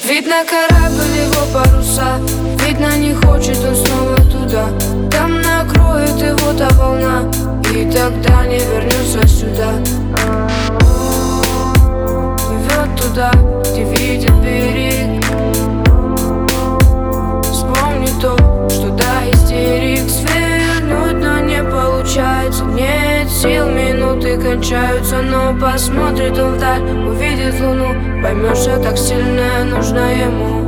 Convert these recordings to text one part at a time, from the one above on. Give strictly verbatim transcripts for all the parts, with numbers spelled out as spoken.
Видно корабль, его паруса, видно не хочет он снова туда. Там накроет его та волна, и тогда не вернется сюда. Плывет туда, где видит берег. Вспомни то, что до истерик свернуть, но не получается. Нет сил, минуты кончаются, но посмотрит он вдаль, увидит луну, поймешь, что так сильно нужна ему.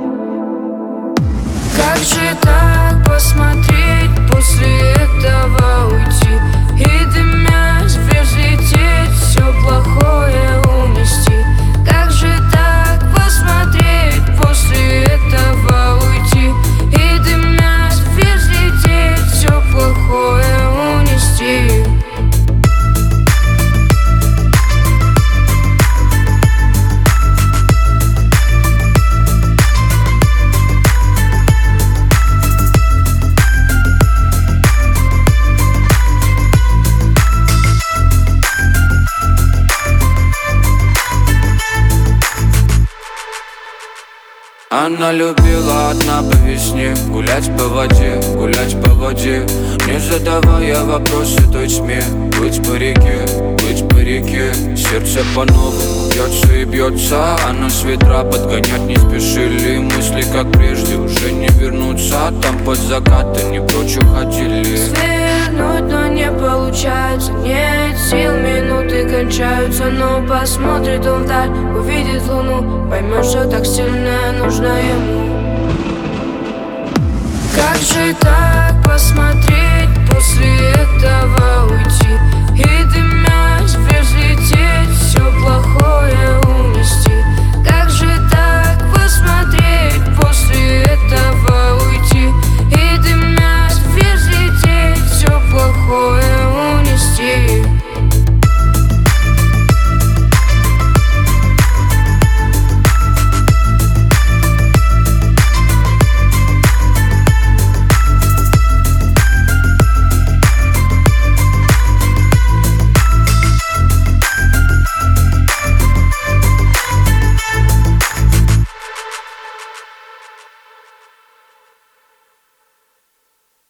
Как же так посмотреть, после этого уйти и дымясь взлететь, все плохое унести? Как же так посмотреть, после этого уйти и дымясь взлететь, все плохое унести? Она любила одна по весне гулять по воде, гулять по воде, не задавая вопросы той тьме. Плыть по реке, плыть по реке, сердце по-новому бьется и бьется, а нас ветра подгонять не спешили. Мысли, как прежде, уже не вернутся, там под закатом не прочь уходили. Свернуть, но не получается, нет сил, минуты кончаются, но посмотрит он вдаль, увидит луну, поймешь, что так сильно нужна ему. Как же так посмотреть, после этого уйти и дымить